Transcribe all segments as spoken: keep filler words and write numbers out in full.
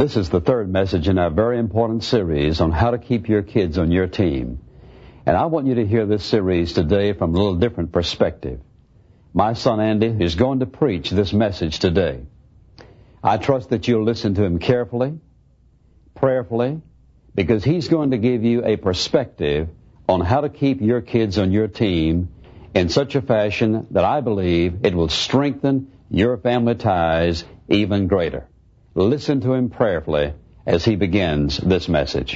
This is the third message in our very important series on how to keep your kids on your team. And I want you to hear this series today from a little different perspective. My son Andy is going to preach this message today. I trust that you'll listen to him carefully, prayerfully, because he's going to give you a perspective on how to keep your kids on your team in such a fashion that I believe it will strengthen your family ties even greater. Listen to him prayerfully as he begins this message.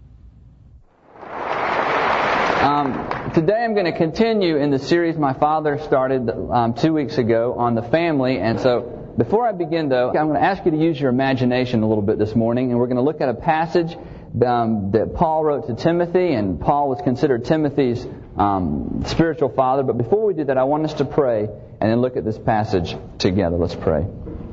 Um, today I'm going to continue in the series my father started um, two weeks ago on the family. And so before I begin, though, I'm going to ask you to use your imagination a little bit this morning. And we're going to look at a passage um, that Paul wrote to Timothy. And Paul was considered Timothy's um, spiritual father. But before we do that, I want us to pray and then look at this passage together. Let's pray.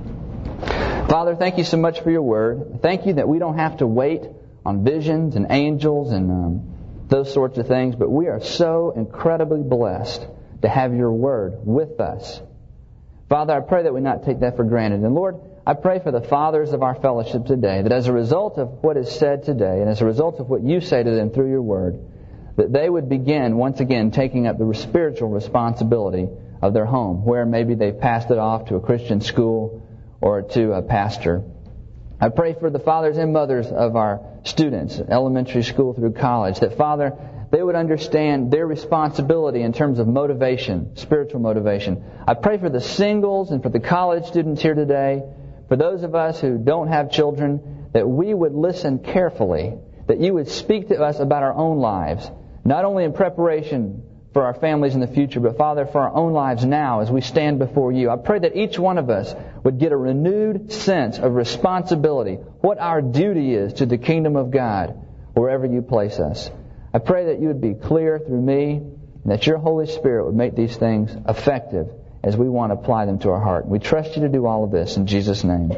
Father, thank you so much for your word. Thank you that we don't have to wait on visions and angels and um, those sorts of things, but we are so incredibly blessed to have your word with us. Father, I pray that we not take that for granted. And Lord, I pray for the fathers of our fellowship today, that as a result of what is said today, and as a result of what you say to them through your word, that they would begin once again taking up the spiritual responsibility of their home, where maybe they've passed it off to a Christian school or to a pastor. I pray for the fathers and mothers of our students, elementary school through college, that, Father, they would understand their responsibility in terms of motivation, spiritual motivation. I pray for the singles and for the college students here today, for those of us who don't have children, that we would listen carefully, that you would speak to us about our own lives, not only in preparation for our families in the future, but, Father, for our own lives now as we stand before you. I pray that each one of us would get a renewed sense of responsibility, what our duty is to the kingdom of God, wherever you place us. I pray that you would be clear through me, and that your Holy Spirit would make these things effective as we want to apply them to our heart. We trust you to do all of this in Jesus' name.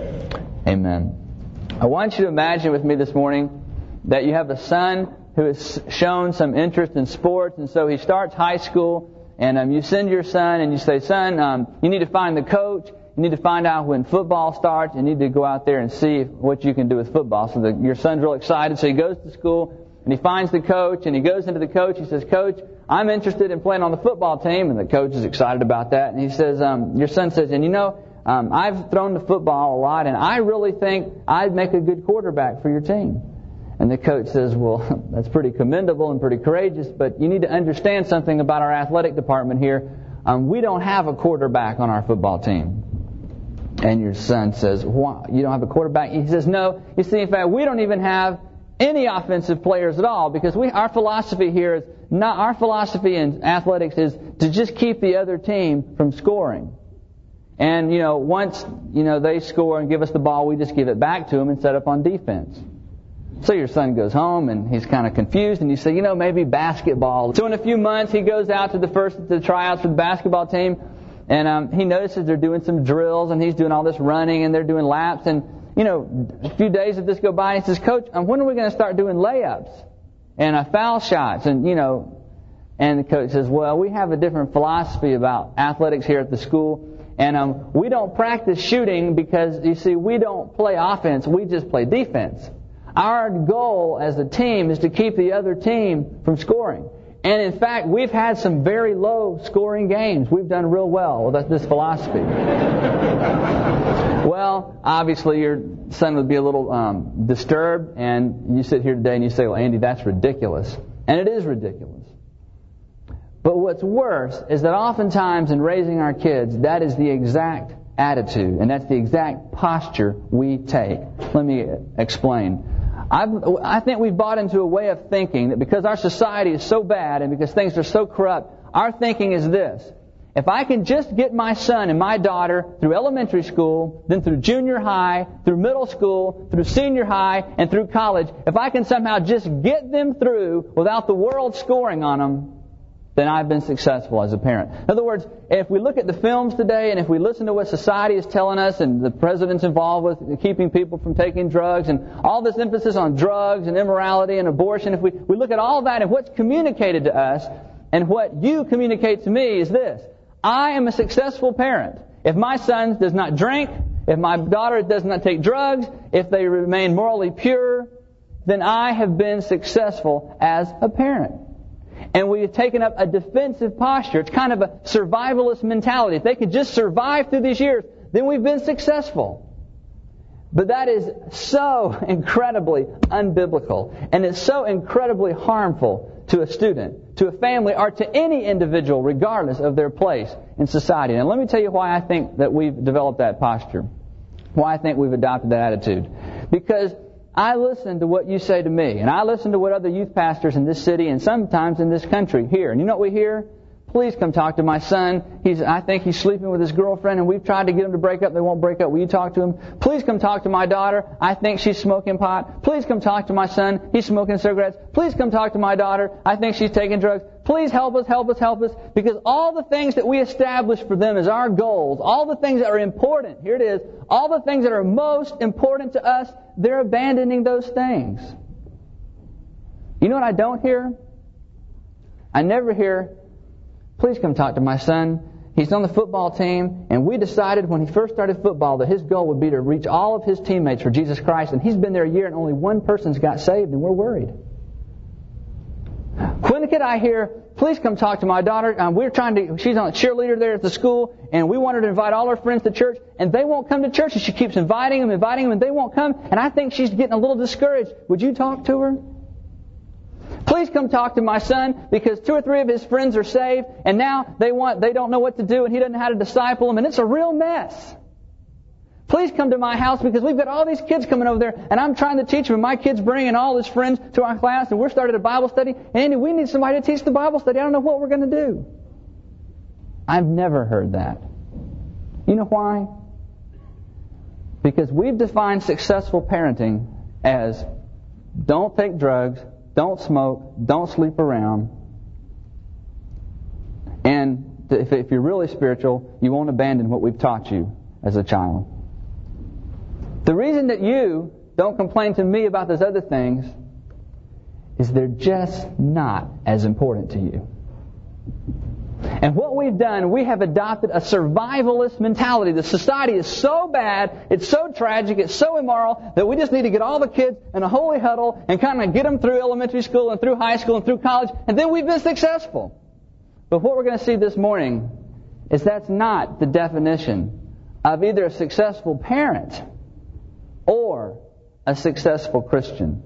Amen. I want you to imagine with me this morning that you have a son who has shown some interest in sports, and so he starts high school, and um, you send your son and you say, son, um, you need to find the coach, you need to find out when football starts, you need to go out there and see what you can do with football. So the, your son's real excited, so he goes to school, and he finds the coach, and he goes into the coach, he says, Coach, I'm interested in playing on the football team, and the coach is excited about that, and he says, um, your son says, and you know, um, I've thrown the football a lot, and I really think I'd make a good quarterback for your team. And the coach says, well, that's pretty commendable and pretty courageous, but you need to understand something about our athletic department here. Um, we don't have a quarterback on our football team. And your son says, why? You don't have a quarterback? He says, no. You see, in fact, we don't even have any offensive players at all, because we our philosophy here is not, our philosophy in athletics is to just keep the other team from scoring. And, you know, once, you know, they score and give us the ball, we just give it back to them and set up on defense. So your son goes home and he's kind of confused, and you say, you know, maybe basketball. So in a few months he goes out to the first the tryouts for the basketball team, and um, he notices they're doing some drills, and he's doing all this running, and they're doing laps, and you know, a few days of this go by, and he says, Coach, um, when are we going to start doing layups and uh, foul shots? And you know, and the coach says, well, we have a different philosophy about athletics here at the school, and um, we don't practice shooting because you see, we don't play offense, we just play defense. Our goal as a team is to keep the other team from scoring. And in fact, we've had some very low scoring games. We've done real well with this philosophy. Well, obviously your son would be a little um, disturbed, and you sit here today and you say, well, Andy, that's ridiculous. And it is ridiculous. But what's worse is that oftentimes in raising our kids, that is the exact attitude, and that's the exact posture we take. Let me explain. I've, I think we've bought into a way of thinking that because our society is so bad and because things are so corrupt, our thinking is this. If I can just get my son and my daughter through elementary school, then through junior high, through middle school, through senior high, and through college, if I can somehow just get them through without the world scoring on them, then I've been successful as a parent. In other words, if we look at the films today and if we listen to what society is telling us and the president's involved with keeping people from taking drugs and all this emphasis on drugs and immorality and abortion, if we, we look at all that and what's communicated to us and what you communicate to me is this. I am a successful parent if my son does not drink, if my daughter does not take drugs, if they remain morally pure, then I have been successful as a parent. And we have taken up a defensive posture. It's kind of a survivalist mentality. If they could just survive through these years, then we've been successful. But that is so incredibly unbiblical. And it's so incredibly harmful to a student, to a family, or to any individual, regardless of their place in society. And let me tell you why I think that we've developed that posture. Why I think we've adopted that attitude. Because I listen to what you say to me, and I listen to what other youth pastors in this city and sometimes in this country hear. And you know what we hear? Please come talk to my son. He's, I think he's sleeping with his girlfriend, and we've tried to get him to break up. They won't break up. Will you talk to him? Please come talk to my daughter. I think she's smoking pot. Please come talk to my son. He's smoking cigarettes. Please come talk to my daughter. I think she's taking drugs. Please help us, help us, help us. Because all the things that we establish for them as our goals, all the things that are important, here it is, all the things that are most important to us, they're abandoning those things. You know what I don't hear? I never hear, please come talk to my son. He's on the football team, and we decided when he first started football that his goal would be to reach all of his teammates for Jesus Christ, and he's been there a year and only one person's got saved, and we're worried. When could I hear, please come talk to my daughter. Um, we're trying to, she's on a cheerleader there at the school, and we want her to invite all her friends to church, and they won't come to church, and she keeps inviting them, inviting them, and they won't come, and I think she's getting a little discouraged. Would you talk to her? Please come talk to my son, because two or three of his friends are saved, and now they want, they don't know what to do, and he doesn't know how to disciple them, and it's a real mess. Please come to my house, because we've got all these kids coming over there, and I'm trying to teach them, and my kid's bringing all his friends to our class, and we're starting a Bible study, and Andy, we need somebody to teach the Bible study. I don't know what we're going to do. I've never heard that. You know why? Because we've defined successful parenting as don't take drugs, don't smoke, don't sleep around, and if you're really spiritual, you won't abandon what we've taught you as a child. The reason that you don't complain to me about those other things is they're just not as important to you. And what we've done, we have adopted a survivalist mentality. The society is so bad, it's so tragic, it's so immoral, that we just need to get all the kids in a holy huddle and kind of get them through elementary school and through high school and through college, and then we've been successful. But what we're going to see this morning is that's not the definition of either a successful parent or a successful Christian.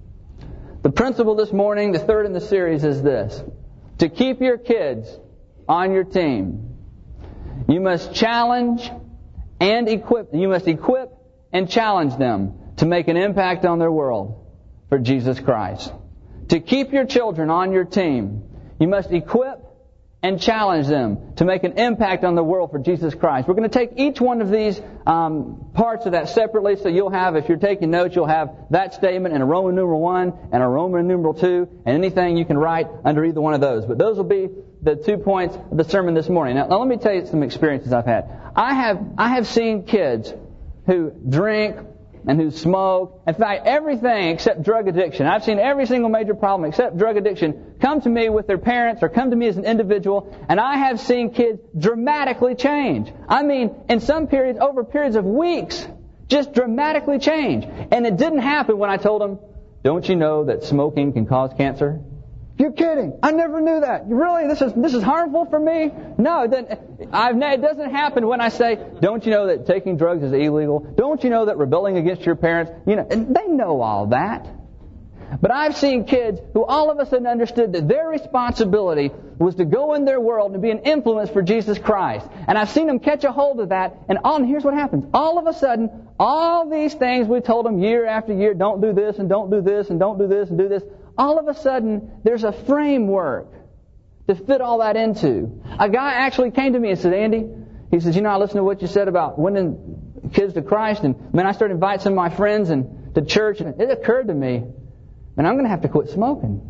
The principle this morning, the third in the series, is this. To keep your kids on your team, you must challenge and equip, you must equip and challenge them to make an impact on their world for Jesus Christ. To keep your children on your team, you must equip and challenge them to make an impact on the world for Jesus Christ. We're going to take each one of these um, parts of that separately, so you'll have, if you're taking notes, you'll have that statement in a Roman numeral one and a Roman numeral two, and anything you can write under either one of those. But those will be the two points of the sermon this morning. Now, now let me tell you some experiences I've had. I have I have seen kids who drink and who smoke, in fact, everything except drug addiction. I've seen every single major problem except drug addiction come to me with their parents or come to me as an individual, and I have seen kids dramatically change. I mean, in some periods, over periods of weeks, just dramatically change. And it didn't happen when I told them, don't you know that smoking can cause cancer? You're kidding. I never knew that. Really? This is this is harmful for me? No, it doesn't, I've, it doesn't happen when I say, don't you know that taking drugs is illegal? Don't you know that rebelling against your parents? You know, they know all that. But I've seen kids who all of a sudden understood that their responsibility was to go in their world and be an influence for Jesus Christ. And I've seen them catch a hold of that, and all, and here's what happens. All of a sudden, all these things we told them year after year, don't do this and don't do this and don't do this and do this, all of a sudden, there's a framework to fit all that into. A guy actually came to me and said, Andy, he says, you know, I listened to what you said about winning kids to Christ, and man, I started inviting some of my friends and to church, and it occurred to me, man, I'm going to have to quit smoking.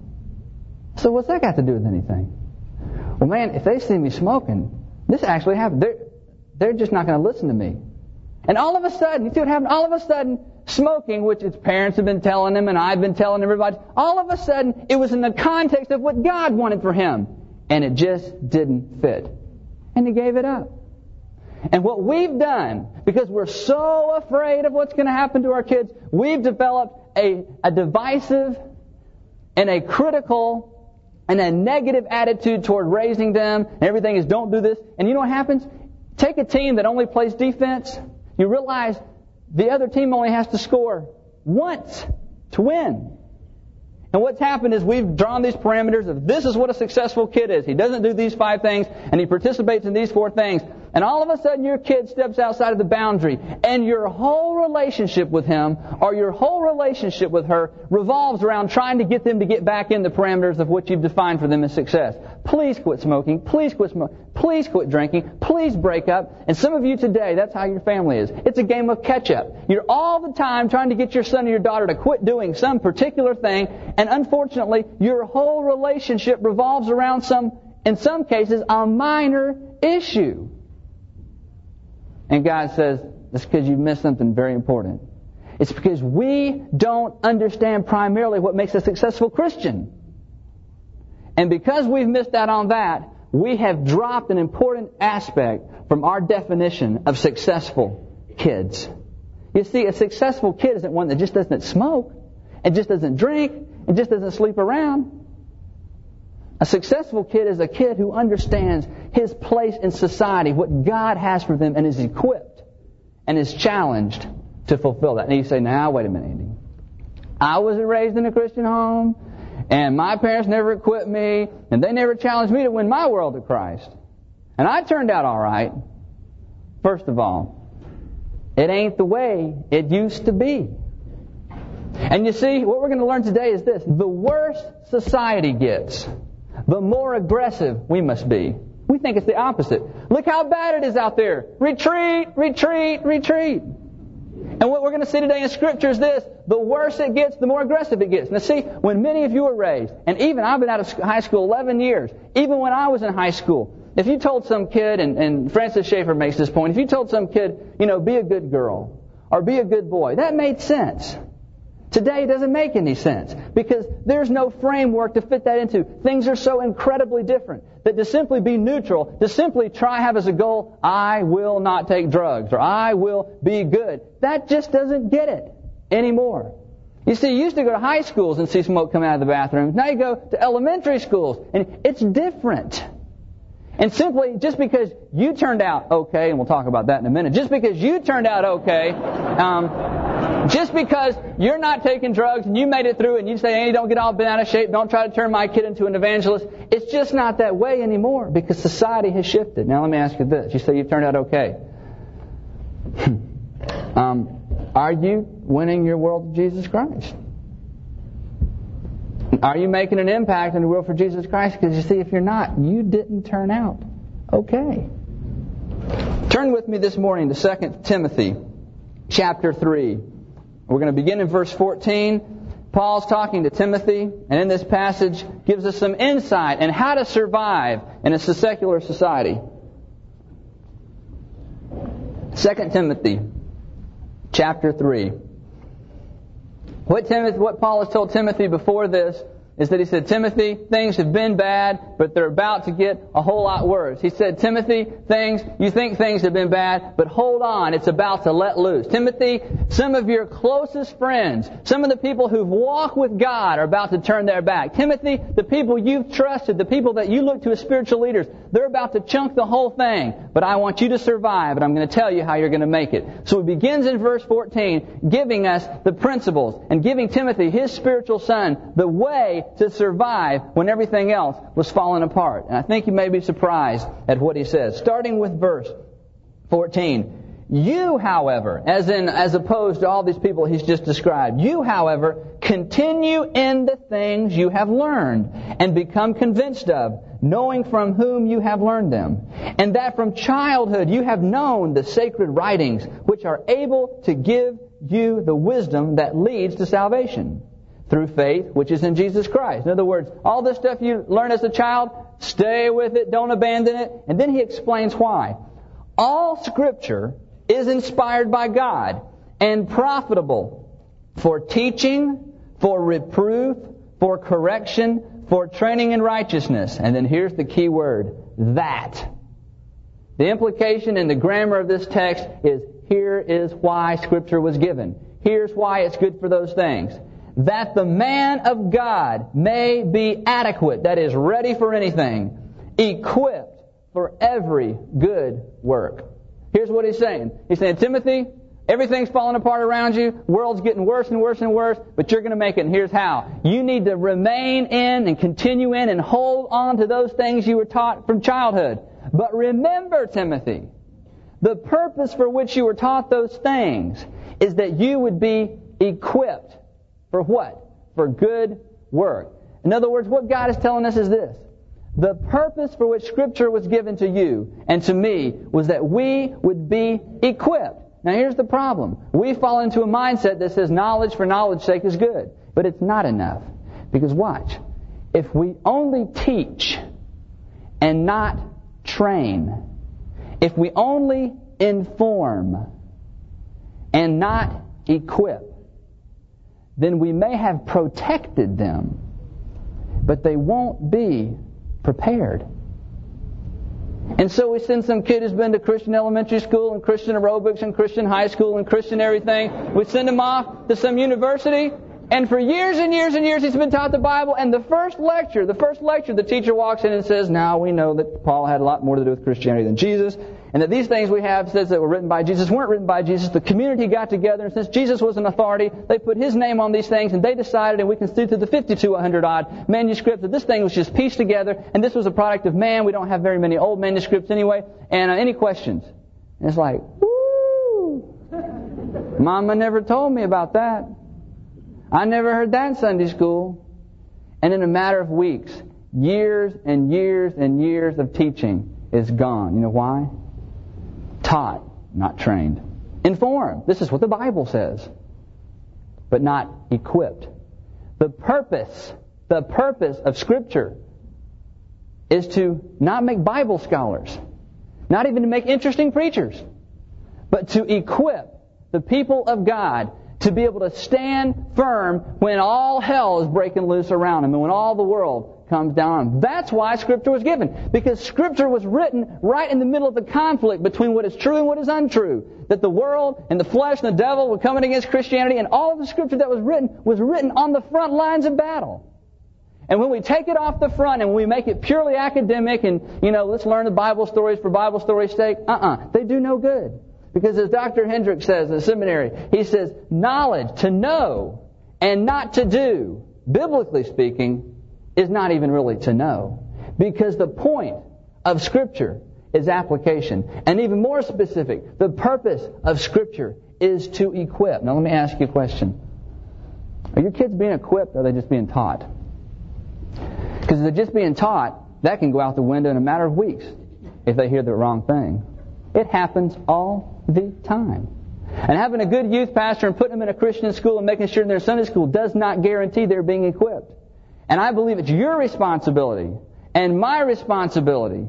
So what's that got to do with anything? Well, man, if they see me smoking, this actually happened. They're, they're just not going to listen to me. And all of a sudden, you see what happened? All of a sudden, smoking, which his parents have been telling him and I've been telling everybody, all of a sudden, it was in the context of what God wanted for him. And it just didn't fit. And he gave it up. And what we've done, because we're so afraid of what's going to happen to our kids, we've developed a, a divisive and a critical and a negative attitude toward raising them. And everything is don't do this. And you know what happens? Take a team that only plays defense. You realize the other team only has to score once to win. And what's happened is we've drawn these parameters of this is what a successful kid is. He doesn't do these five things, and he participates in these four things. And all of a sudden your kid steps outside of the boundary, and your whole relationship with him or your whole relationship with her revolves around trying to get them to get back in the parameters of what you've defined for them as success. Please quit smoking. Please quit smoking. Please quit drinking. Please break up. And some of you today, that's how your family is. It's a game of catch-up. You're all the time trying to get your son or your daughter to quit doing some particular thing, and unfortunately, your whole relationship revolves around some, in some cases, a minor issue. And God says, that's because you missed something very important. It's because we don't understand primarily what makes a successful Christian. And because we've missed out on that, we have dropped an important aspect from our definition of successful kids. You see, a successful kid isn't one that just doesn't smoke, and just doesn't drink, and just doesn't sleep around. A successful kid is a kid who understands his place in society, what God has for them, and is equipped and is challenged to fulfill that. And you say, now, wait a minute, Andy. I wasn't raised in a Christian home, and my parents never equipped me, and they never challenged me to win my world to Christ. And I turned out all right. First of all, it ain't the way it used to be. And you see, what we're going to learn today is this. The worse society gets, the more aggressive we must be. We think it's the opposite. Look how bad it is out there. Retreat, retreat, retreat. And what we're going to see today in Scripture is this. The worse it gets, the more aggressive it gets. Now see, when many of you were raised, and even I've been out of high school eleven years, even when I was in high school, if you told some kid, and, and Francis Schaeffer makes this point, if you told some kid, you know, be a good girl, or be a good boy, that made sense. Today it doesn't make any sense because there's no framework to fit that into. Things are so incredibly different that to simply be neutral, to simply try have as a goal, I will not take drugs or I will be good, that just doesn't get it anymore. You see, you used to go to high schools and see smoke come out of the bathrooms. Now you go to elementary schools and it's different. And simply, just because you turned out okay, and we'll talk about that in a minute, just because you turned out okay, um, just because you're not taking drugs and you made it through and you say, hey, don't get all bent out of shape, don't try to turn my kid into an evangelist, it's just not that way anymore because society has shifted. Now let me ask you this. You say you've turned out okay. um, are you winning your world to Jesus Christ? Are you making an impact in the world for Jesus Christ? Because you see, if you're not, you didn't turn out okay. Turn with me this morning to Second Timothy chapter three. We're going to begin in verse fourteen. Paul's talking to Timothy, and in this passage gives us some insight in how to survive in a secular society. Second Timothy chapter three. What Timothy, what Paul has told Timothy before this is that he said, Timothy, things have been bad, but they're about to get a whole lot worse. He said, Timothy, things, you think things have been bad, but hold on, it's about to let loose. Timothy, some of your closest friends, some of the people who've walked with God are about to turn their back. Timothy, the people you've trusted, the people that you look to as spiritual leaders, they're about to chunk the whole thing. But I want you to survive, and I'm going to tell you how you're going to make it. So it begins in verse fourteen, giving us the principles and giving Timothy, his spiritual son, the way to survive when everything else was falling apart. And I think you may be surprised at what he says. Starting with verse fourteen. You, however, as in as opposed to all these people he's just described, you, however, continue in the things you have learned and become convinced of, knowing from whom you have learned them, and that from childhood you have known the sacred writings, which are able to give you the wisdom that leads to salvation through faith, which is in Jesus Christ. In other words, all this stuff you learn as a child, stay with it, don't abandon it. And then he explains why. All Scripture is inspired by God and profitable for teaching, for reproof, for correction, for training in righteousness. And then here's the key word, that The implication in the grammar of this text is, here is why Scripture was given. Here's why it's good for those things. That the man of God may be adequate, that is, ready for anything, equipped for every good work. Here's what he's saying. He's saying, Timothy, everything's falling apart around you. The world's getting worse and worse and worse, but you're going to make it, and here's how. You need to remain in and continue in and hold on to those things you were taught from childhood. But remember, Timothy, the purpose for which you were taught those things is that you would be equipped. For what? For good work. In other words, what God is telling us is this. The purpose for which Scripture was given to you and to me was that we would be equipped. Now here's the problem. We fall into a mindset that says knowledge for knowledge's sake is good. But it's not enough. Because watch. If we only teach and not train, if we only inform and not equip, then we may have protected them, but they won't be prepared. And so we send some kid who's been to Christian elementary school and Christian aerobics and Christian high school and Christian everything. We send him off to some university, and for years and years and years he's been taught the Bible, and the first lecture, the first lecture, the teacher walks in and says, now we know that Paul had a lot more to do with Christianity than Jesus, and that these things we have says that were written by Jesus weren't written by Jesus. The community got together, and since Jesus was an authority, they put his name on these things, and they decided, and we can see through the fifty to one hundred odd manuscripts, that this thing was just pieced together, and this was a product of man. We don't have very many old manuscripts anyway. And uh, any questions? And it's like, woo! Mama never told me about that. I never heard that in Sunday school. And in a matter of weeks, years and years and years of teaching is gone. You know why? Taught, not trained. Informed. This is what the Bible says. But not equipped. The purpose, the purpose of Scripture is to not make Bible scholars. Not even to make interesting preachers. But to equip the people of God to be able to stand firm when all hell is breaking loose around them and when all the world comes down on them. That's why Scripture was given. Because Scripture was written right in the middle of the conflict between what is true and what is untrue. That the world and the flesh and the devil were coming against Christianity, and all of the Scripture that was written was written on the front lines of battle. And when we take it off the front and we make it purely academic and, you know, let's learn the Bible stories for Bible stories' sake, uh-uh, they do no good. Because as Doctor Hendricks says in the seminary, he says, knowledge, to know and not to do, biblically speaking, is not even really to know. Because the point of Scripture is application. And even more specific, the purpose of Scripture is to equip. Now let me ask you a question. Are your kids being equipped or are they just being taught? Because if they're just being taught, that can go out the window in a matter of weeks if they hear the wrong thing. It happens all the time. And having a good youth pastor and putting them in a Christian school and making sure they're in Sunday school does not guarantee they're being equipped. And I believe it's your responsibility and my responsibility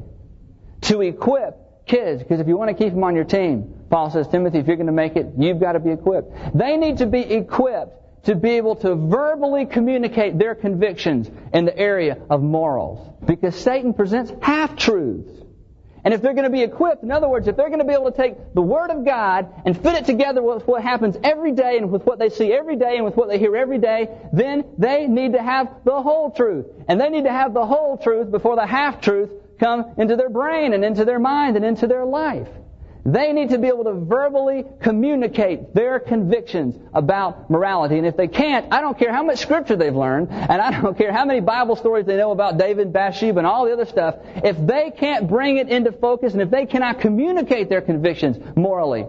to equip kids. Because if you want to keep them on your team, Paul says, Timothy, if you're going to make it, you've got to be equipped. They need to be equipped to be able to verbally communicate their convictions in the area of morals. Because Satan presents half-truths. And if they're going to be equipped, in other words, if they're going to be able to take the Word of God and fit it together with what happens every day and with what they see every day and with what they hear every day, then they need to have the whole truth. And they need to have the whole truth before the half-truth come into their brain and into their mind and into their life. They need to be able to verbally communicate their convictions about morality. And if they can't, I don't care how much Scripture they've learned, and I don't care how many Bible stories they know about David, Bathsheba, and all the other stuff. If they can't bring it into focus, and if they cannot communicate their convictions morally,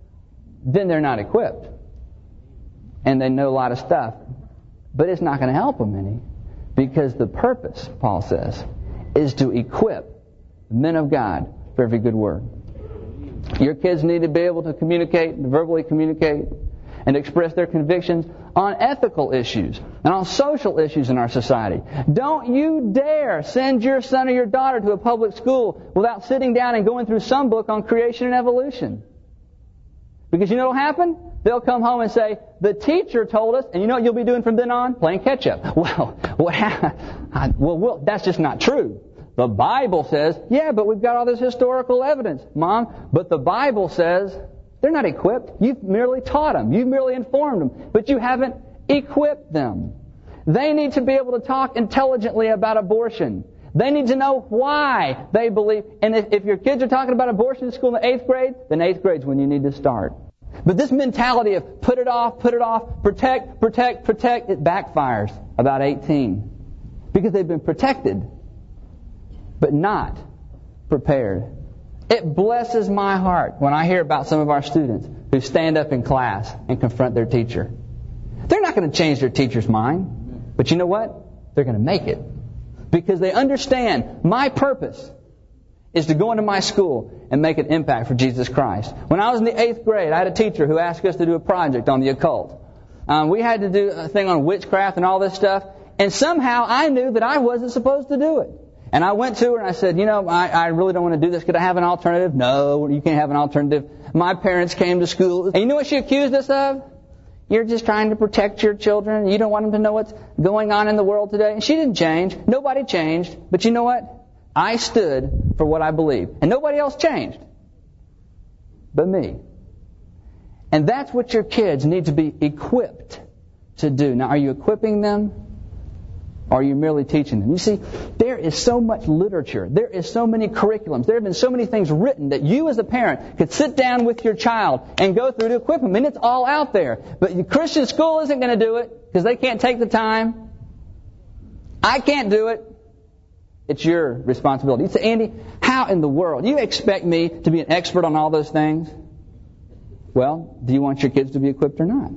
then they're not equipped. And they know a lot of stuff. But it's not going to help them any. Because the purpose, Paul says, is to equip the men of God for every good work. Your kids need to be able to communicate, verbally communicate, and express their convictions on ethical issues and on social issues in our society. Don't you dare send your son or your daughter to a public school without sitting down and going through some book on creation and evolution. Because you know what will happen? They'll come home and say, the teacher told us, and you know what you'll be doing from then on? Playing catch-up. Well, what ha- well, well, that's just not true. The Bible says, yeah, but we've got all this historical evidence, Mom. But the Bible says they're not equipped. You've merely taught them. You've merely informed them. But you haven't equipped them. They need to be able to talk intelligently about abortion. They need to know why they believe. And if, if your kids are talking about abortion in school in the eighth grade, then eighth grade's when you need to start. But this mentality of put it off, put it off, protect, protect, protect, it backfires about eighteen. Because they've been protected, but not prepared. It blesses my heart when I hear about some of our students who stand up in class and confront their teacher. They're not going to change their teacher's mind. But you know what? They're going to make it. Because they understand my purpose is to go into my school and make an impact for Jesus Christ. When I was in the eighth grade, I had a teacher who asked us to do a project on the occult. Um, we had to do a thing on witchcraft and all this stuff. And somehow I knew that I wasn't supposed to do it. And I went to her and I said, you know, I, I really don't want to do this. Could I have an alternative? No, you can't have an alternative. My parents came to school. And you know what she accused us of? You're just trying to protect your children. You don't want them to know what's going on in the world today. And she didn't change. Nobody changed. But you know what? I stood for what I believe. And nobody else changed but me. And that's what your kids need to be equipped to do. Now, are you equipping them? Or are you merely teaching them? You see, there is so much literature. There is so many curriculums. There have been so many things written that you as a parent could sit down with your child and go through to equip them. And it's all out there. But the Christian school isn't going to do it because they can't take the time. I can't do it. It's your responsibility. You say, Andy, how in the world? Do you expect me to be an expert on all those things? Well, do you want your kids to be equipped or not?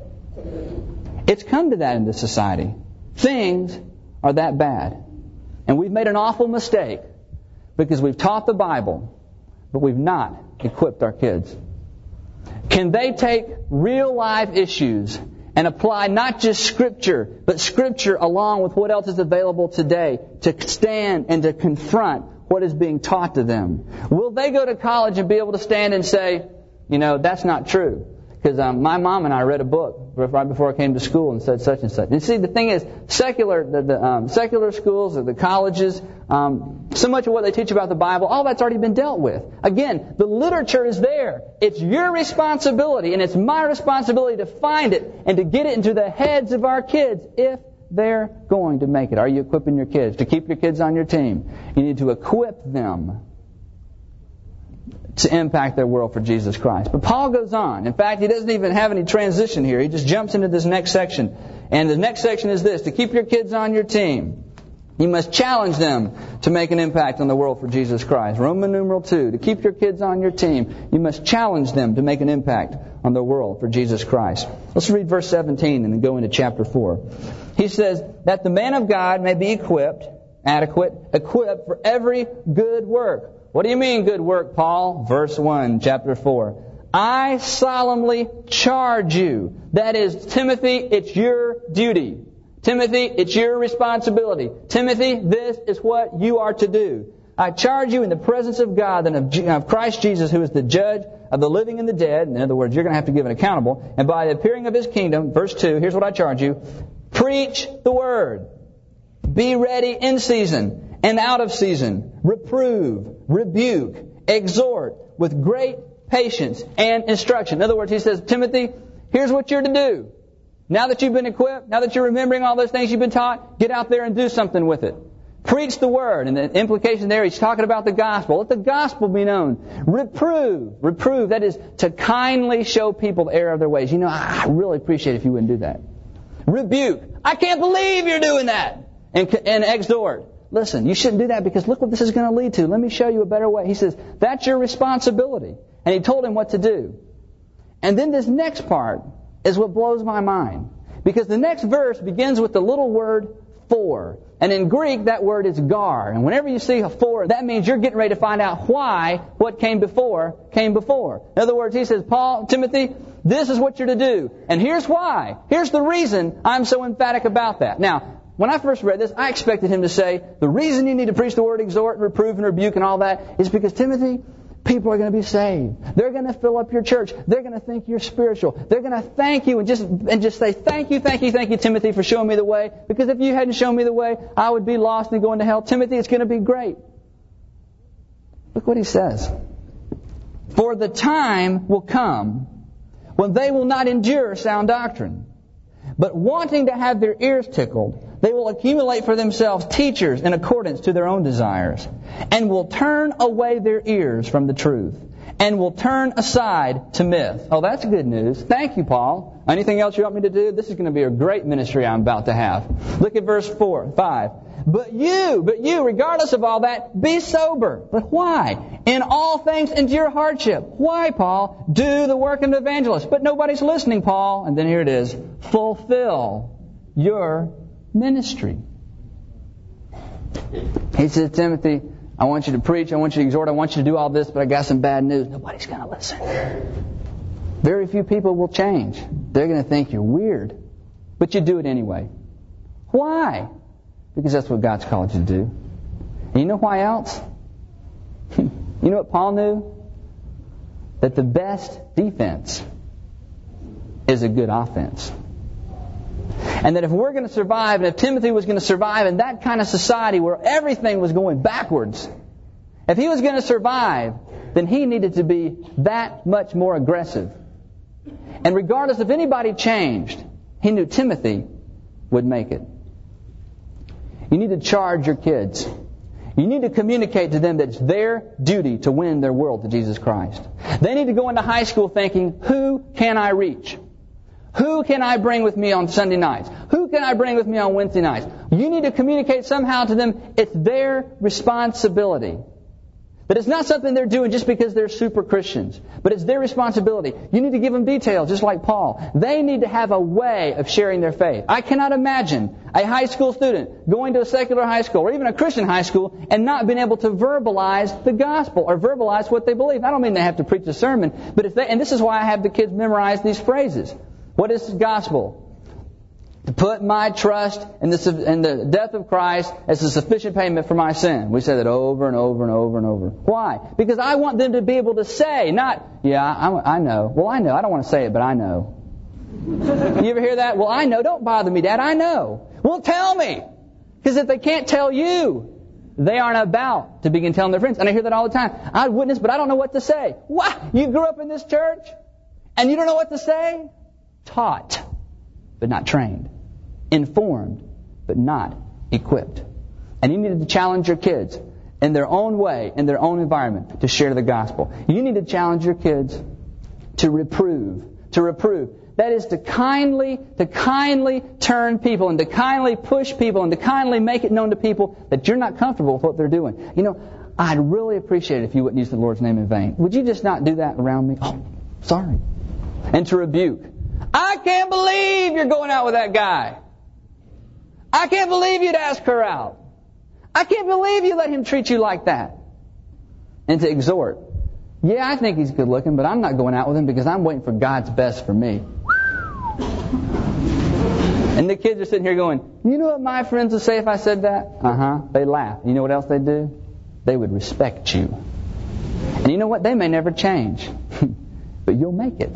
It's come to that in this society. Things are that bad. And we've made an awful mistake because we've taught the Bible, but we've not equipped our kids. Can they take real life issues and apply not just Scripture, but Scripture along with what else is available today to stand and to confront what is being taught to them? Will they go to college and be able to stand and say, you know, that's not true? Because um, my mom and I read a book right before I came to school and said such and such. And see, the thing is, secular, the, the um, secular schools or the colleges, um, so much of what they teach about the Bible, all that's already been dealt with. Again, the literature is there. It's your responsibility, and it's my responsibility to find it and to get it into the heads of our kids if they're going to make it. Are you equipping your kids? To keep your kids on your team, you need to equip them to impact their world for Jesus Christ. But Paul goes on. In fact, he doesn't even have any transition here. He just jumps into this next section. And the next section is this: to keep your kids on your team, you must challenge them to make an impact on the world for Jesus Christ. Roman numeral two, to keep your kids on your team, you must challenge them to make an impact on the world for Jesus Christ. Let's read verse seventeen and then go into chapter four. He says, that the man of God may be equipped, adequate, equipped for every good work. What do you mean good work, Paul? Verse one, chapter four. I solemnly charge you. That is, Timothy, it's your duty. Timothy, it's your responsibility. Timothy, this is what you are to do. I charge you in the presence of God and of, of Christ Jesus, who is the judge of the living and the dead. In other words, you're going to have to give an accountable. And by the appearing of His kingdom, verse two, here's what I charge you. Preach the word. Be ready in season and out of season. Reprove, rebuke, exhort with great patience and instruction. In other words, he says, Timothy, here's what you're to do. Now that you've been equipped, now that you're remembering all those things you've been taught, get out there and do something with it. Preach the word. And the implication there, he's talking about the gospel. Let the gospel be known. Reprove. Reprove, that is to kindly show people the error of their ways. You know, I really appreciate it if you wouldn't do that. Rebuke. I can't believe you're doing that. And, and exhort. Listen, you shouldn't do that because look what this is going to lead to. Let me show you a better way. He says, that's your responsibility. And he told him what to do. And then this next part is what blows my mind. Because the next verse begins with the little word for. And in Greek, that word is gar. And whenever you see a for, that means you're getting ready to find out why what came before came before. In other words, he says, Paul, Timothy, this is what you're to do. And here's why. Here's the reason I'm so emphatic about that. Now, when I first read this, I expected him to say, the reason you need to preach the word, exhort, and reprove, and rebuke, and all that is because, Timothy, people are going to be saved. They're going to fill up your church. They're going to think you're spiritual. They're going to thank you and just and just say, thank you, thank you, thank you, Timothy, for showing me the way. Because if you hadn't shown me the way, I would be lost and going to hell. Timothy, it's going to be great. Look what he says. For the time will come when they will not endure sound doctrine, but wanting to have their ears tickled, they will accumulate for themselves teachers in accordance to their own desires, and will turn away their ears from the truth, and will turn aside to myth. Oh, that's good news. Thank you, Paul. Anything else you want me to do? This is going to be a great ministry I'm about to have. Look at verse four, five. But you, but you, regardless of all that, be sober. But why? In all things endure hardship. Why, Paul? Do the work of an evangelist. But nobody's listening, Paul. And then here it is. Fulfill your ministry. He says, Timothy, I want you to preach, I want you to exhort, I want you to do all this, but I got some bad news. Nobody's going to listen. Very few people will change. They're going to think you're weird. But you do it anyway. Why? Because that's what God's called you to do. And you know why else? You know what Paul knew? That the best defense is a good offense. And that if we're going to survive, and if Timothy was going to survive in that kind of society where everything was going backwards, if he was going to survive, then he needed to be that much more aggressive. And regardless if anybody changed, he knew Timothy would make it. You need to charge your kids. You need to communicate to them that it's their duty to win their world to Jesus Christ. They need to go into high school thinking, who can I reach? Who can I bring with me on Sunday nights? Who can I bring with me on Wednesday nights? You need to communicate somehow to them it's their responsibility. That it's not something they're doing just because they're super Christians, but it's their responsibility. You need to give them details, just like Paul. They need to have a way of sharing their faith. I cannot imagine a high school student going to a secular high school or even a Christian high school and not being able to verbalize the gospel or verbalize what they believe. I don't mean they have to preach a sermon, but if they, and this is why I have the kids memorize these phrases. What is the gospel? To put my trust in the, in the death of Christ as a sufficient payment for my sin. We say that over and over and over and over. Why? Because I want them to be able to say, not, yeah, I, I know. Well, I know. I don't want to say it, but I know. You ever hear that? Well, I know. Don't bother me, Dad. I know. Well, tell me. Because if they can't tell you, they aren't about to begin telling their friends. And I hear that all the time. I witness, but I don't know what to say. What? You grew up in this church? And you don't know what to say? Taught, but not trained. Informed, but not equipped. And you need to challenge your kids in their own way, in their own environment, to share the gospel. You need to challenge your kids to reprove. To reprove. That is to kindly, to kindly turn people and to kindly push people and to kindly make it known to people that you're not comfortable with what they're doing. You know, I'd really appreciate it if you wouldn't use the Lord's name in vain. Would you just not do that around me? Oh, sorry. And to rebuke. I can't believe you're going out with that guy. I can't believe you'd ask her out. I can't believe you let him treat you like that. And to exhort. Yeah, I think he's good looking, but I'm not going out with him because I'm waiting for God's best for me. And the kids are sitting here going, you know what my friends would say if I said that? Uh-huh. They laugh. You know what else they'd do? They would respect you. And you know what? They may never change. But you'll make it.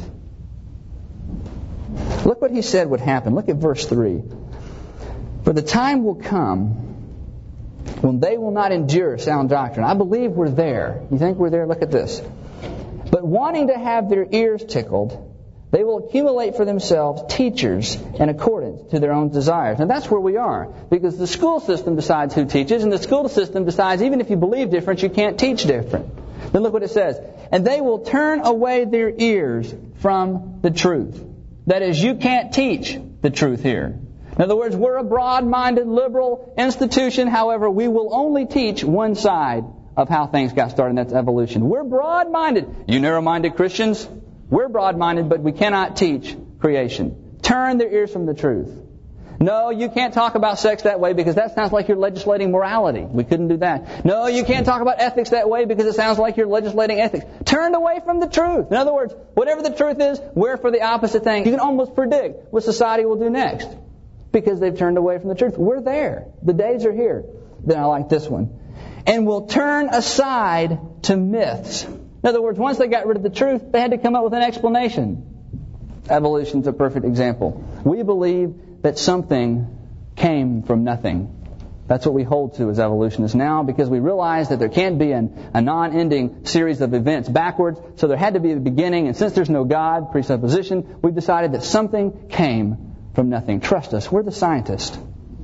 Look what he said would happen. Look at verse three. For the time will come when they will not endure sound doctrine. I believe we're there. You think we're there? Look at this. But wanting to have their ears tickled, they will accumulate for themselves teachers in accordance to their own desires. And that's where we are. Because the school system decides who teaches, and the school system decides even if you believe different, you can't teach different. Then look what it says. And they will turn away their ears from the truth. That is, you can't teach the truth here. In other words, we're a broad-minded liberal institution. However, we will only teach one side of how things got started, and that's evolution. We're broad-minded. You narrow-minded Christians, we're broad-minded, but we cannot teach creation. Turn their ears from the truth. No, you can't talk about sex that way because that sounds like you're legislating morality. We couldn't do that. No, you can't talk about ethics that way because it sounds like you're legislating ethics. Turn away from the truth. In other words, whatever the truth is, we're for the opposite thing. You can almost predict what society will do next because they've turned away from the truth. We're there. The days are here. Then I like this one. And will turn aside to myths. In other words, once they got rid of the truth, they had to come up with an explanation. Evolution's a perfect example. We believe that something came from nothing. That's what we hold to as evolutionists now, because we realize that there can't be an, a non-ending series of events backwards, so there had to be a beginning, and since there's no God, presupposition, we've decided that something came from nothing. Trust us, we're the scientists.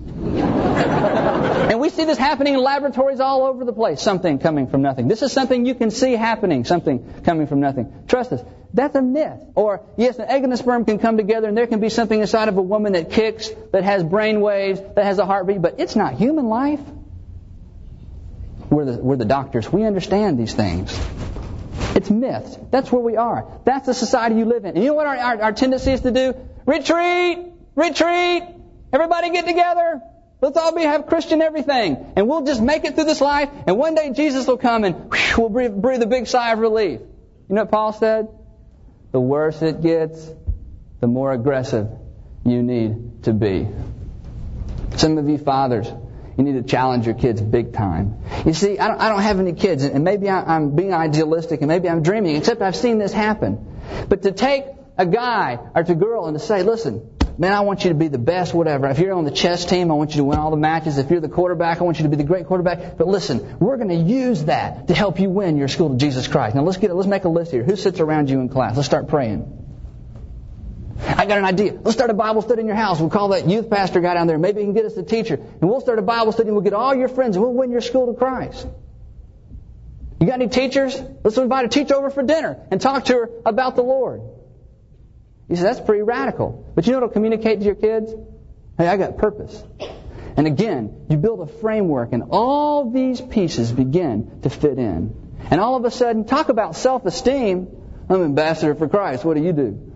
And we see this happening in laboratories all over the place, something coming from nothing. This is something you can see happening, something coming from nothing. Trust us. That's a myth. Or, yes, an egg and a sperm can come together and there can be something inside of a woman that kicks, that has brain waves, that has a heartbeat, but it's not human life. We're the, we're the doctors. We understand these things. It's myths. That's where we are. That's the society you live in. And you know what our, our, our tendency is to do? Retreat! Retreat! Everybody get together! Let's all be have Christian everything. And we'll just make it through this life, and one day Jesus will come and whew, we'll breathe, breathe a big sigh of relief. You know what Paul said? The worse it gets, the more aggressive you need to be. Some of you fathers, you need to challenge your kids big time. You see, I don't, I don't have any kids, and maybe I'm being idealistic, and maybe I'm dreaming, except I've seen this happen. But to take a guy or a girl and to say, listen, man, I want you to be the best, whatever. If you're on the chess team, I want you to win all the matches. If you're the quarterback, I want you to be the great quarterback. But listen, we're going to use that to help you win your school to Jesus Christ. Now let's get let's make a list here. Who sits around you in class? Let's start praying. I got an idea. Let's start a Bible study in your house. We'll call that youth pastor guy down there. Maybe he can get us a teacher. And we'll start a Bible study and we'll get all your friends and we'll win your school to Christ. You got any teachers? Let's invite a teacher over for dinner and talk to her about the Lord. You say, that's pretty radical. But you know what it'll communicate to your kids? Hey, I got purpose. And again, you build a framework and all these pieces begin to fit in. And all of a sudden, talk about self-esteem. I'm ambassador for Christ. What do you do?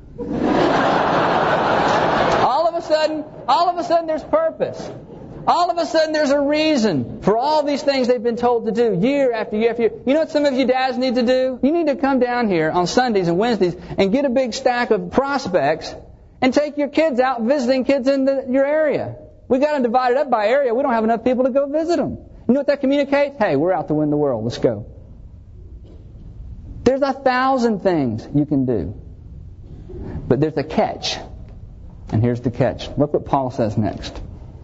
all of a sudden, all of a sudden there's purpose. All of a sudden there's a reason for all these things they've been told to do year after year after year. You know what some of you dads need to do? You need to come down here on Sundays and Wednesdays and get a big stack of prospects and take your kids out visiting kids in the, your area. We've got them divided up by area. We don't have enough people to go visit them. You know what that communicates? Hey, we're out to win the world. Let's go. There's a thousand things you can do. But there's a catch. And here's the catch. Look what Paul says next.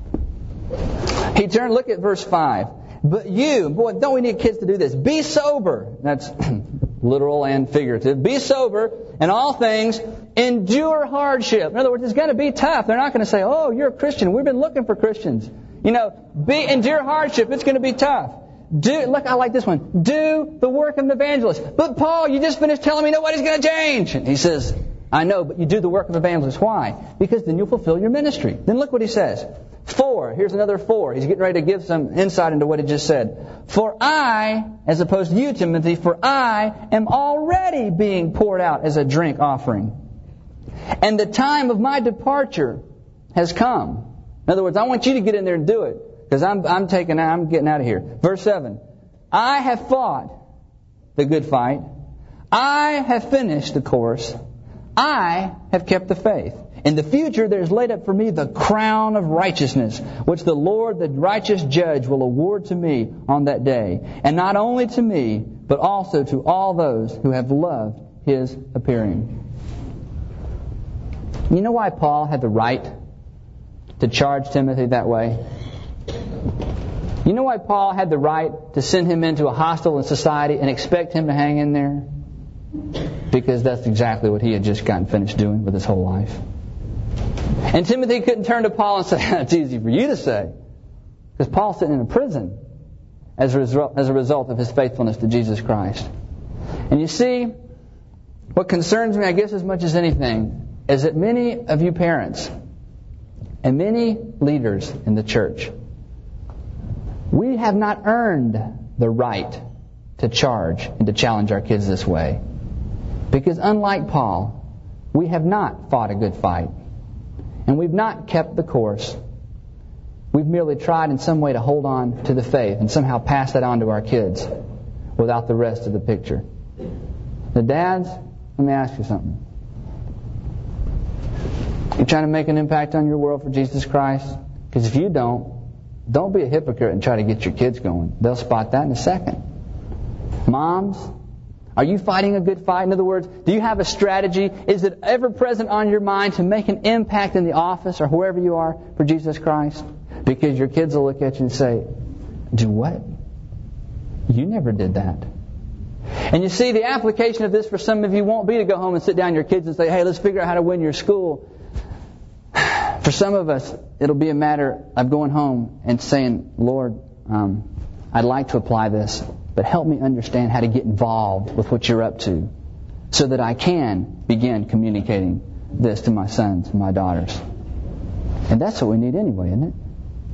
He turned, look at verse five. But you, boy, don't we need kids to do this? Be sober. That's literal and figurative. Be sober in all things. Endure hardship. In other words, it's going to be tough. They're not going to say, oh, you're a Christian. We've been looking for Christians. You know, be endure hardship. It's going to be tough. Do, look, I like this one. Do the work of an evangelist. But Paul, you just finished telling me nobody's going to change. And he says, I know, but you do the work of an evangelist. Why? Because then you'll fulfill your ministry. Then look what he says. For, here's another for. He's getting ready to give some insight into what he just said. For I, as opposed to you, Timothy, for I am already being poured out as a drink offering. And the time of my departure has come. In other words, I want you to get in there and do it. Because I'm, I'm taking, I'm getting out of here. Verse seven. I have fought the good fight. I have finished the course. I have kept the faith. In the future there is laid up for me the crown of righteousness, which the Lord, the righteous judge, will award to me on that day. And not only to me, but also to all those who have loved His appearing. You know why Paul had the right to charge Timothy that way? You know why Paul had the right to send him into a hostile society and expect him to hang in there? Because that's exactly what he had just gotten finished doing with his whole life. And Timothy couldn't turn to Paul and say, it's easy for you to say. Because Paul's sitting in a prison as a result, as a result of his faithfulness to Jesus Christ. And you see, what concerns me, I guess, as much as anything, is that many of you parents and many leaders in the church, we have not earned the right to charge and to challenge our kids this way. Because unlike Paul, we have not fought a good fight. And we've not kept the course. We've merely tried in some way to hold on to the faith and somehow pass that on to our kids without the rest of the picture. The dads, let me ask you something. You trying to make an impact on your world for Jesus Christ? Because if you don't, don't be a hypocrite and try to get your kids going. They'll spot that in a second. Moms, Are you fighting a good fight? In other words, do you have a strategy? Is it ever present on your mind to make an impact in the office or wherever you are for Jesus Christ? Because your kids will look at you and say, do what? You never did that. And you see, the application of this for some of you won't be to go home and sit down with your kids and say, hey, let's figure out how to win your school. For some of us, it'll be a matter of going home and saying, Lord, um, I'd like to apply this, but help me understand how to get involved with what you're up to so that I can begin communicating this to my sons and my daughters. And that's what we need anyway, isn't it?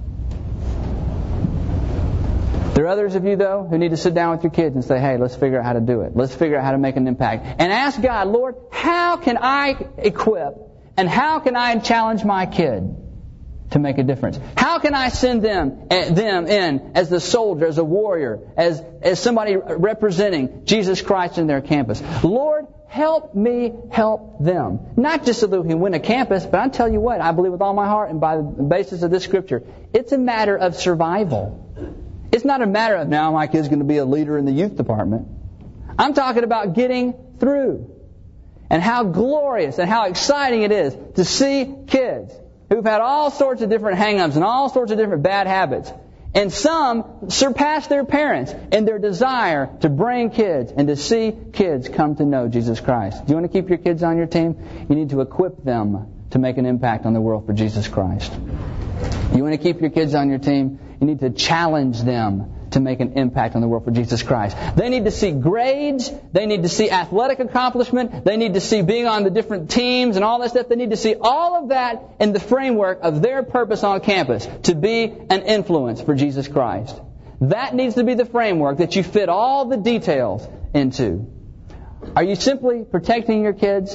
There are others of you, though, who need to sit down with your kids and say, hey, let's figure out how to do it. Let's figure out how to make an impact. And ask God, Lord, how can I equip and how can I challenge my kid to make a difference? How can I send them them in as the soldier, as a warrior, as, as somebody representing Jesus Christ in their campus? Lord, help me help them. Not just so that we can win a campus, but I tell you what, I believe with all my heart and by the basis of this Scripture, it's a matter of survival. It's not a matter of now my kid's going to be a leader in the youth department. I'm talking about getting through. And how glorious and how exciting it is to see kids who've had all sorts of different hang-ups and all sorts of different bad habits. And some surpass their parents in their desire to bring kids and to see kids come to know Jesus Christ. Do you want to keep your kids on your team? You need to equip them to make an impact on the world for Jesus Christ. You want to keep your kids on your team? You need to challenge them to make an impact on the world for Jesus Christ. They need to see grades. They need to see athletic accomplishment. They need to see being on the different teams and all that stuff. They need to see all of that in the framework of their purpose on campus, to be an influence for Jesus Christ. That needs to be the framework that you fit all the details into. Are you simply protecting your kids?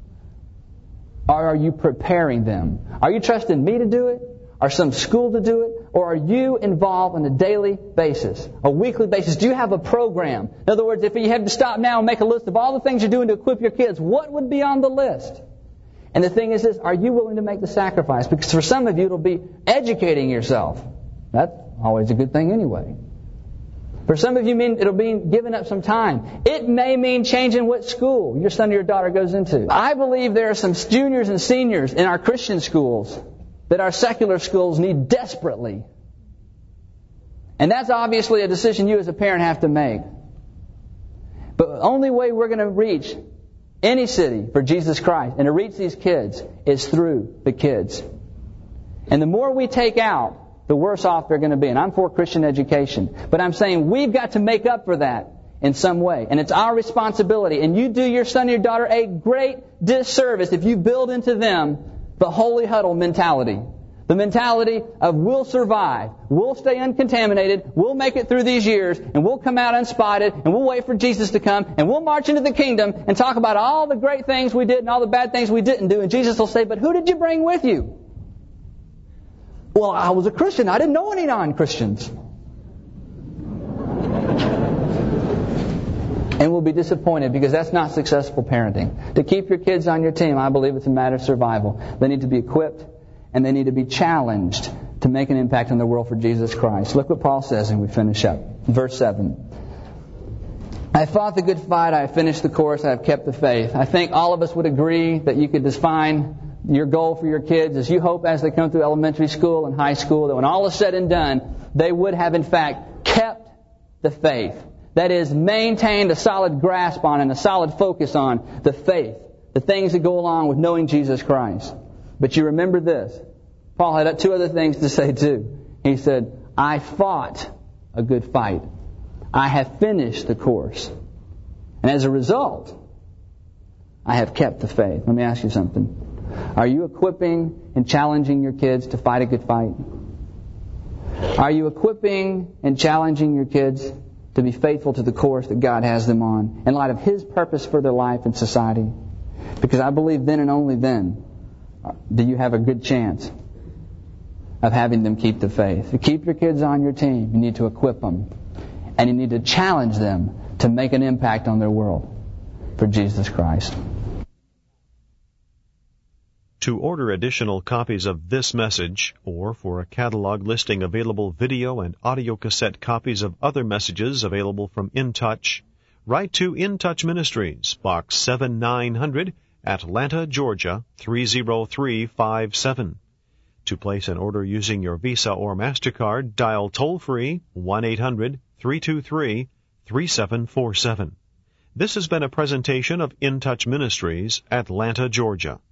Or are you preparing them? Are you trusting me to do it? Or some school to do it? Or are you involved on a daily basis, a weekly basis? Do you have a program? In other words, if you had to stop now and make a list of all the things you're doing to equip your kids, what would be on the list? And the thing is this, are you willing to make the sacrifice? Because for some of you, it'll be educating yourself. That's always a good thing anyway. For some of you, it'll mean giving up some time. It may mean changing what school your son or your daughter goes into. I believe there are some juniors and seniors in our Christian schools that our secular schools need desperately. And that's obviously a decision you as a parent have to make. But the only way we're going to reach any city for Jesus Christ and to reach these kids is through the kids. And the more we take out, the worse off they're going to be. And I'm for Christian education. But I'm saying we've got to make up for that in some way. And it's our responsibility. And you do your son or your daughter a great disservice if you build into them the holy huddle mentality. The mentality of we'll survive, we'll stay uncontaminated, we'll make it through these years, and we'll come out unspotted, and we'll wait for Jesus to come, and we'll march into the kingdom and talk about all the great things we did and all the bad things we didn't do. And Jesus will say, but who did you bring with you? Well, I was a Christian. I didn't know any non-Christians. And we'll be disappointed because that's not successful parenting. To keep your kids on your team, I believe it's a matter of survival. They need to be equipped and they need to be challenged to make an impact on the world for Jesus Christ. Look what Paul says and we finish up. Verse seven. I fought the good fight, I have finished the course, I have kept the faith. I think all of us would agree that you could define your goal for your kids as you hope as they come through elementary school and high school that when all is said and done, they would have in fact kept the faith. That is, maintained a solid grasp on and a solid focus on the faith, the things that go along with knowing Jesus Christ. But you remember this. Paul had two other things to say too. He said, I fought a good fight. I have finished the course. And as a result, I have kept the faith. Let me ask you something. Are you equipping and challenging your kids to fight a good fight? Are you equipping and challenging your kids to be faithful to the course that God has them on in light of His purpose for their life and society? Because I believe then and only then do you have a good chance of having them keep the faith. To keep your kids on your team, you need to equip them. And you need to challenge them to make an impact on their world for Jesus Christ. To order additional copies of this message, or for a catalog listing available video and audio cassette copies of other messages available from In Touch, Write to In Touch Ministries, Box seventy-nine hundred, Atlanta, Georgia, three zero three five seven. To place an order using your Visa or MasterCard, dial toll-free one eight hundred three two three three seven four seven. This has been a presentation of In Touch Ministries, Atlanta, Georgia.